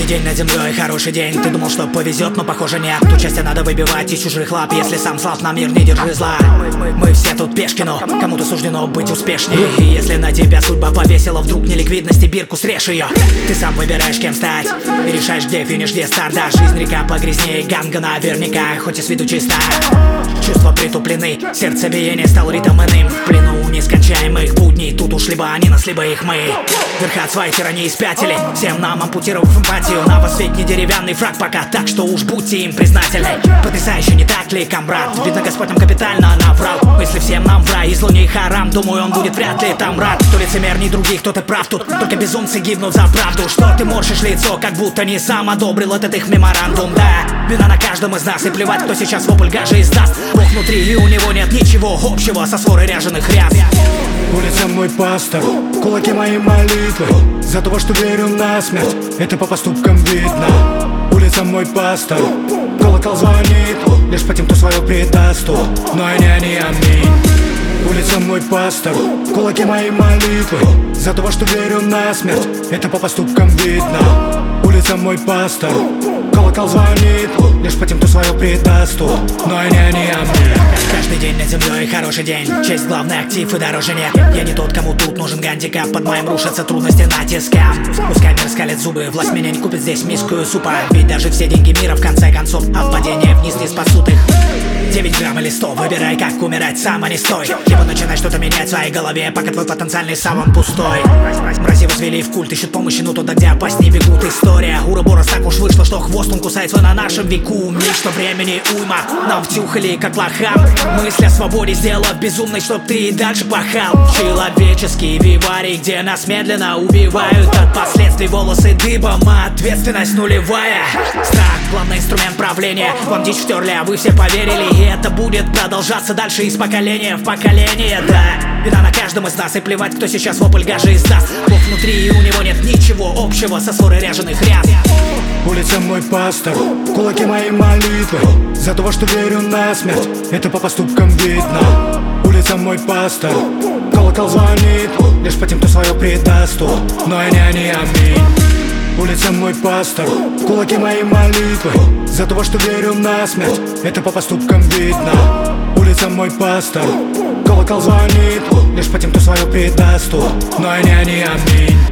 Каждый день над землей хороший день. Ты думал, что повезет, но похоже нет. Ту часть надо выбивать из чужих лап. Если сам слаб, на мир не держи зла. Мы все тут пешки, но кому-то суждено быть успешней. И если на тебя судьба повесила, вдруг неликвидности бирку срежь ее. Ты сам выбираешь, кем стать, и решаешь, где финиш, где старт. Да, жизнь река погрязнее ганга наверняка, хоть и с виду чиста. Чувства притуплены, сердцебиение стал ритм иным. В плену нескончаемых будней, тут уж либо они нас, либо их мы. Верха от своей тирании спятили, всем нам ампутировав эмпатию. На вас ведь не деревянный фраг пока, так что уж будьте им признательны. Потрясающе, не так ли, комрад? Видно, Господь нам капитально наврал. Мысли всем нам в рай, и зло не харам. Думаю, он будет вряд ли там рад. Кто лицемерней других, кто ты прав тут. Только безумцы гибнут за правду. Что ты морщишь лицо, как будто не сам одобрил этот их меморандум. Да, вина на каждом из нас, и плевать, кто сейчас вопль гажи издаст. Бог внутри, и у него нет ничего общего со сворой ряженых ряс. Улица мой пастор, кулаки мои молитвы. За того, что верю на смерть, это по поступкам видно. Улица мой пастор, колокол звонит лишь по тем, кто свое предаст. Но и не они, аминь. Улица мой пастор, кулаки мои молитвы. За того, что верю на смерть, это по поступкам видно. Улица мой пастор, колокол звонит лишь по тем, кто свое предаст. Но и не они, аминь. Каждый день над землей хороший день. Честь главный актив и дороже нет. Я не тот, кому тут нужен гандикап. Под моим рушатся трудности натиска. Пускай мир скалит зубы, власть меня не купит здесь миску супа. Ведь даже все деньги мира в конце концов от падения вниз не спасут их. 9 грамм или 100, выбирай, как умирать сам, а не стой. Либо начинай что-то менять в своей голове, пока твой потенциальный саван пустой. Мрази возвели в культ, ищут помощи, но туда, где опаснее бегут. История Уроборос так уж вышло, что хвост он кусает свой на нашем веку. Миг, что времени уйма, нам втюхали, как лохам. Мысль о свободе сделав безумной, чтоб ты и дальше пахал. Человеческие виварий, где нас медленно убивают. От последствий волосы дыбом, а ответственность нулевая. Страх, главный инструмент правления. Вам дичь втерли, а вы все поверили. И это будет продолжаться дальше из поколения в поколение, да. Вина на каждом из нас, и плевать, кто сейчас вопль гажи издаст. Бог внутри, и у него нет ничего общего со сворой ряженых ряс. Улица мой пастор, кулаки мои молитвы. За того, что верю на смерть, это по поступкам видно. Улица мой пастор, колокол звонит лишь по тем, кто свое предаст. Но и не они, аминь. Улица мой пастор, кулаки мои молитвы. За того, что верю на смерть, это по поступкам видно. Улица мой пастор, колокол звонит лишь по тем, кто свое предаст. Но и не они, аминь.